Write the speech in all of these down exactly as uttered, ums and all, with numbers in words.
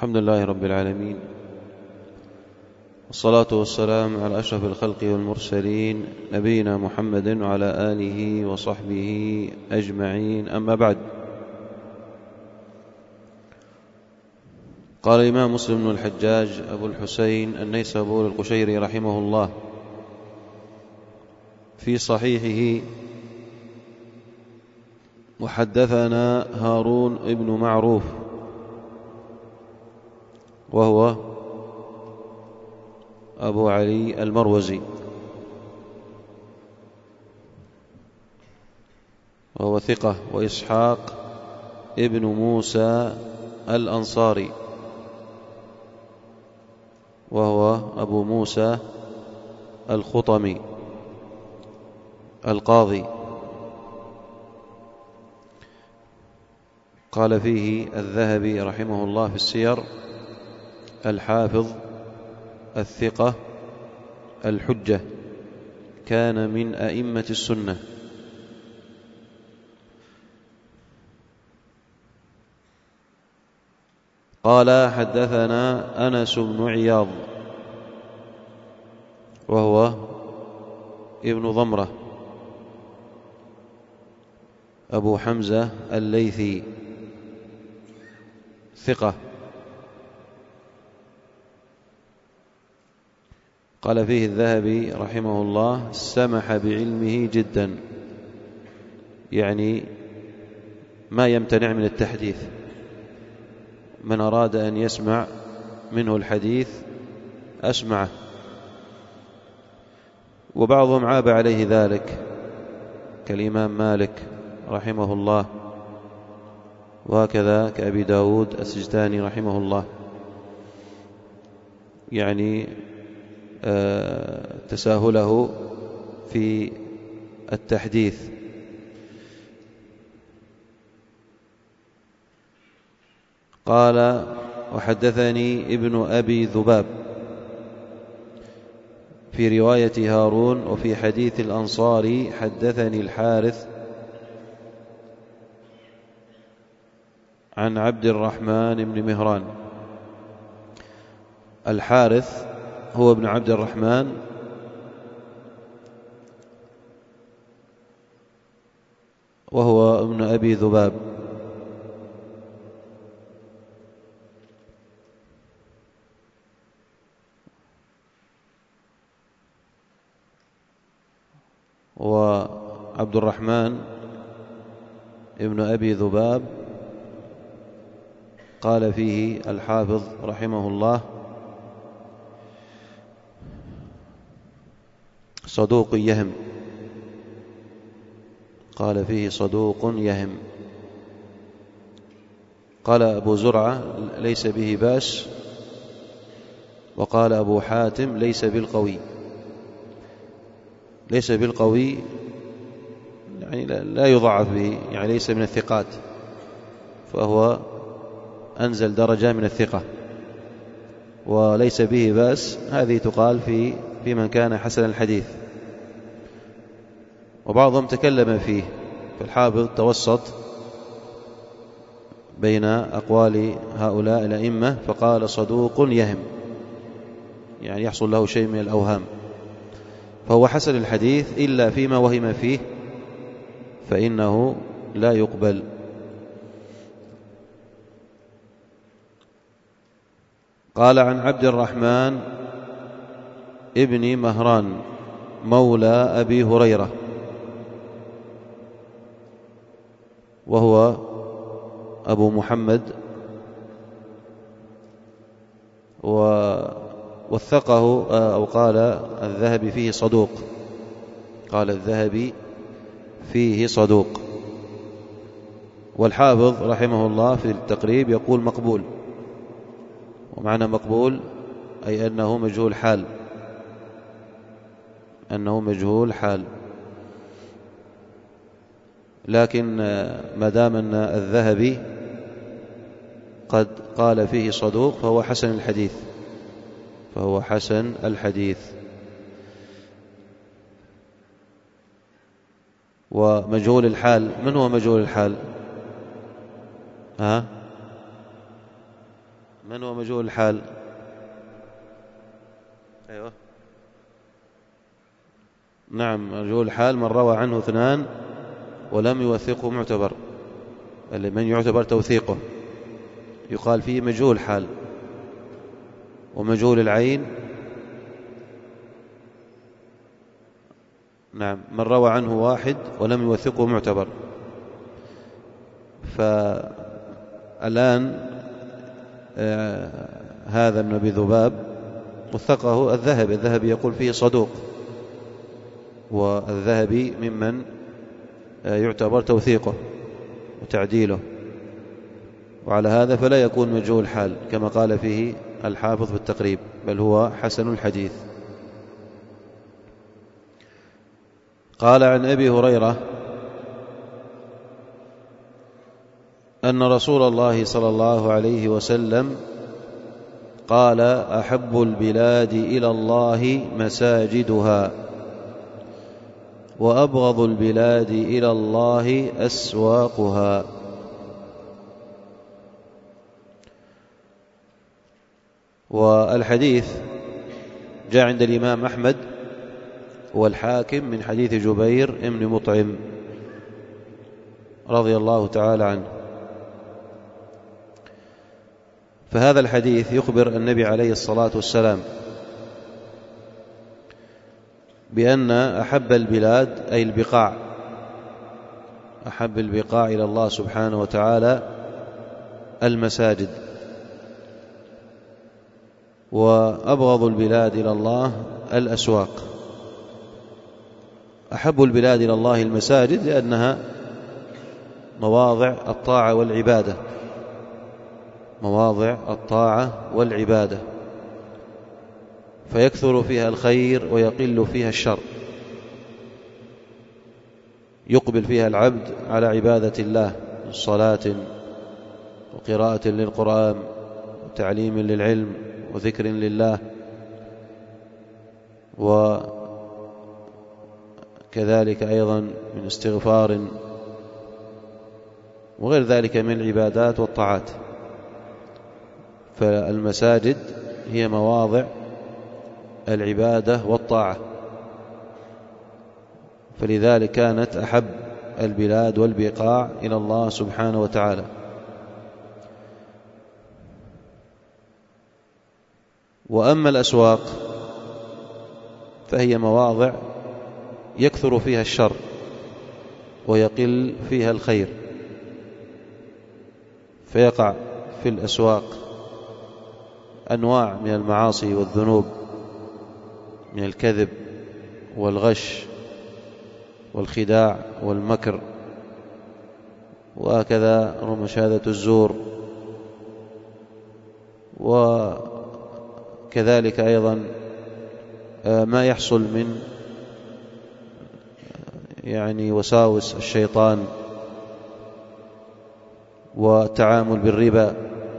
الحمد لله رب العالمين، والصلاة والسلام على أشرف الخلق والمرسلين نبينا محمد وعلى آله وصحبه أجمعين، أما بعد. قال الإمام مسلم بن الحجاج أبو الحسين النيسابوري القشيري رحمه الله في صحيحه: وحدثنا هارون بن معروف وهو أبو علي المروزي، وهو ثقة، وإسحاق ابن موسى الأنصاري وهو أبو موسى الخطمي القاضي. قال فيه الذهبي رحمه الله في السير: الحافظ الثقة الحجة، كان من أئمة السنة. قال: حدثنا أنس بن عياض وهو ابن ضمرة أبو حمزة الليثي، ثقة. قال فيه الذهبي رحمه الله: سمح بعلمه جدا، يعني ما يمتنع من التحديث، من أراد أن يسمع منه الحديث أسمعه. وبعضهم عاب عليه ذلك كالإمام مالك رحمه الله، وهكذا كأبي داود السجستاني رحمه الله، يعني تساهله في التحديث. قال: وحدثني ابن أبي ذباب في رواية هارون، وفي حديث الأنصاري حدثني الحارث عن عبد الرحمن بن مهران. الحارث هو ابن عبد الرحمن وهو ابن أبي ذباب، وعبد الرحمن ابن أبي ذباب قال فيه الحافظ رحمه الله: صدوق يهم. قال فيه صدوق يهم. قال أبو زرعة: ليس به باس. وقال أبو حاتم: ليس بالقوي. ليس بالقوي يعني لا يضعف به، يعني ليس من الثقات، فهو أنزل درجة من الثقة. وليس به بأس هذه تقال في في من كان حسن الحديث، وبعضهم تكلم فيه، فالحافظ توسط بين أقوال هؤلاء الأئمة فقال: صدوق يهم، يعني يحصل له شيء من الأوهام، فهو حسن الحديث، إلا فيما وهم فيه فإنه لا يقبل. قال: عن عبد الرحمن ابن مهران مولى أبي هريرة، وهو أبو محمد، ووثقه أو قال الذهبي فيه صدوق. قال الذهبي فيه صدوق. والحافظ رحمه الله في التقريب يقول مقبول، ومعنى مقبول أي أنه مجهول حال، أنه مجهول حال. لكن ما دام أن الذهبي قد قال فيه صدوق فهو حسن الحديث، فهو حسن الحديث. ومجهول الحال، من هو مجهول الحال؟ ها؟ من هو مجهول الحال؟ أيوة نعم، مجهول الحال من روى عنه اثنان ولم يوثقه معتبر، من يعتبر توثيقه يقال فيه مجهول حال. ومجهول العين نعم من روى عنه واحد ولم يوثقه معتبر. فالآن آه هذا ابن أبي ذباب وثقه الذهبي، الذهبي يقول فيه صدوق، والذهبي ممن آه يعتبر توثيقه وتعديله، وعلى هذا فلا يكون مجهول حال كما قال فيه الحافظ في التقريب، بل هو حسن الحديث. قال عن أبي هريرة أن رسول الله صلى الله عليه وسلم قال: أحب البلاد إلى الله مساجدها، وأبغض البلاد إلى الله أسواقها. والحديث جاء عند الإمام أحمد والحاكم من حديث جبير ابن مطعم رضي الله تعالى عنه. فهذا الحديث يخبر النبي عليه الصلاة والسلام بأن أحب البلاد أي البقاع، أحب البقاع إلى الله سبحانه وتعالى المساجد، وأبغض البلاد إلى الله الأسواق. أحب البلاد إلى الله المساجد لأنها مواضع الطاعة والعبادة، مواضع الطاعة والعبادة، فيكثر فيها الخير ويقل فيها الشر، يقبل فيها العبد على عبادة الله من صلاة وقراءة للقرآن وتعليم للعلم وذكر لله، وكذلك أيضا من استغفار وغير ذلك من العبادات والطاعات. فالمساجد هي مواضع العبادة والطاعة، فلذلك كانت أحب البلاد والبقاع إلى الله سبحانه وتعالى. وأما الأسواق فهي مواضع يكثر فيها الشر ويقل فيها الخير، فيقع في الأسواق أنواع من المعاصي والذنوب، من الكذب والغش والخداع والمكر، وهكذا رمشادة الزور، وكذلك أيضا ما يحصل من يعني وساوس الشيطان، والتعامل بالربا،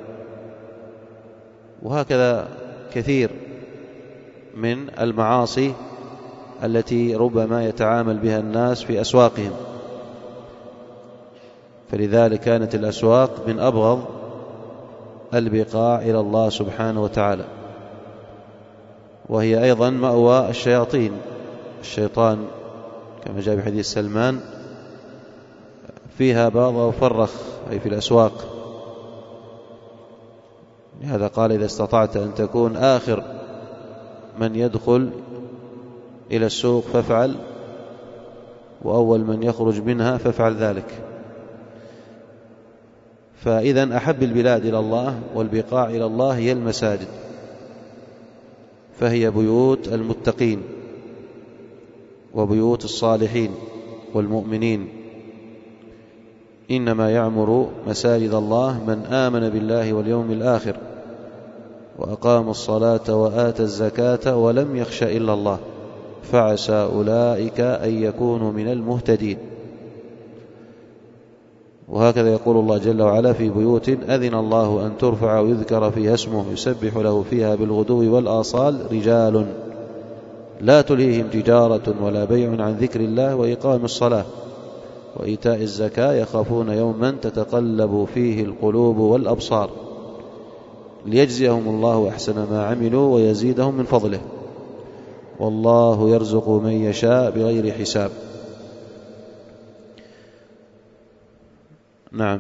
وهكذا كثير من المعاصي التي ربما يتعامل بها الناس في أسواقهم. فلذلك كانت الأسواق من أبغض البقاع إلى الله سبحانه وتعالى، وهي أيضا مأوى الشياطين، الشيطان كما جاء في حديث سلمان: فيها باض وفرخ، أي في الأسواق. لهذا قال: إذا استطعت أن تكون آخر من يدخل إلى السوق فافعل، وأول من يخرج منها فافعل ذلك. فإذا أحب البلاد إلى الله والبقاع إلى الله هي المساجد، فهي بيوت المتقين وبيوت الصالحين والمؤمنين. إنما يعمر مساجد الله من آمن بالله واليوم الآخر وأقام الصلاة وآتى الزكاة ولم يخش إلا الله فعسى أولئك أن يكونوا من المهتدين. وهكذا يقول الله جل وعلا: في بيوت أذن الله أن ترفع ويذكر فيها اسمه يسبح له فيها بالغدو والآصال رجال لا تلهيهم تجارة ولا بيع عن ذكر الله وإقام الصلاة وإيتاء الزكاة يخافون يوما تتقلب فيه القلوب والأبصار. ليجزيهم الله أحسن ما عملوا ويزيدهم من فضله، والله يرزق من يشاء بغير حساب. نعم.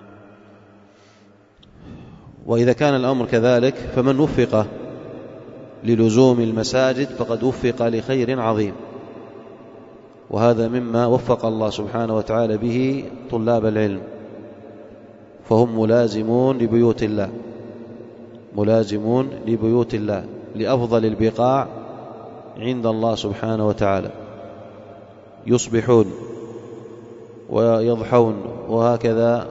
وإذا كان الأمر كذلك فمن وفق للزوم المساجد فقد وفق لخير عظيم، وهذا مما وفق الله سبحانه وتعالى به طلاب العلم، فهم ملازمون لبيوت الله، ملازمون لبيوت الله، لأفضل البقاع عند الله سبحانه وتعالى، يصبحون ويضحون وهكذا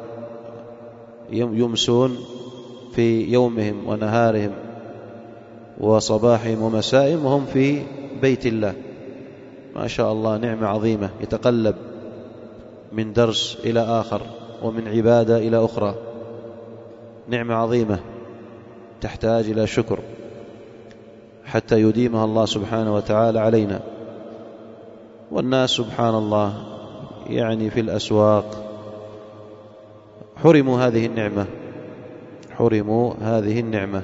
يمسون في يومهم ونهارهم وصباحهم ومسائهم وهم في بيت الله، ما شاء الله، نعمة عظيمة، يتقلب من درس إلى آخر ومن عبادة إلى أخرى، نعمة عظيمة تحتاج إلى شكر حتى يديمها الله سبحانه وتعالى علينا. والناس سبحان الله يعني في الأسواق حرموا هذه النعمة، حرموا هذه النعمة،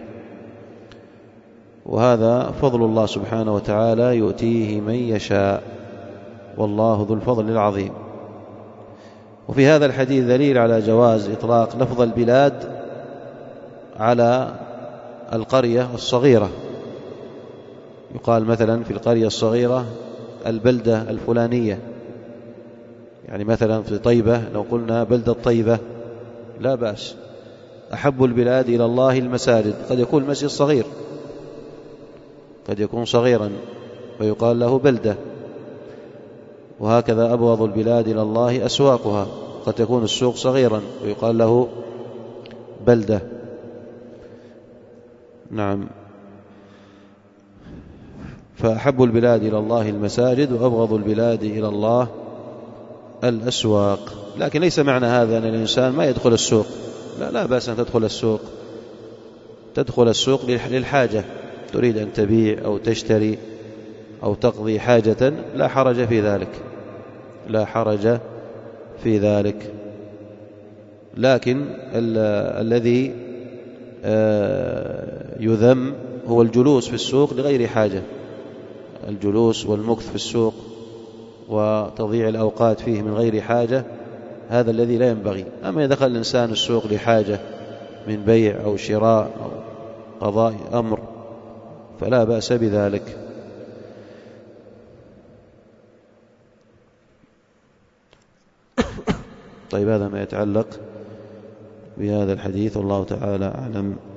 وهذا فضل الله سبحانه وتعالى يؤتيه من يشاء، والله ذو الفضل العظيم. وفي هذا الحديث دليل على جواز إطلاق لفظ البلاد على القرية الصغيرة، يقال مثلا في القرية الصغيرة البلدة الفلانية، يعني مثلا في طيبة لو قلنا بلدة طيبة لا بأس. أحب البلاد إلى الله المساجد، قد يكون المسجد صغير، قد يكون صغيرا ويقال له بلدة، وهكذا أبغض البلاد إلى الله أسواقها، قد يكون السوق صغيرا ويقال له بلدة. نعم. فأحب البلاد إلى الله المساجد وأبغض البلاد إلى الله الأسواق. لكن ليس معنى هذا أن الإنسان ما يدخل السوق، لا لا بأس أن تدخل السوق، تدخل السوق للحاجة، تريد أن تبيع أو تشتري أو تقضي حاجة، لا حرج في ذلك، لا حرج في ذلك. لكن ال الذي يذم هو الجلوس في السوق لغير حاجة، الجلوس والمكث في السوق وتضييع الأوقات فيه من غير حاجة، هذا الذي لا ينبغي. أما إذا دخل الإنسان السوق لحاجة من بيع أو شراء أو قضاء أمر فلا بأس بذلك. طيب، هذا ما يتعلق بهذا الحديث، والله تعالى أعلم.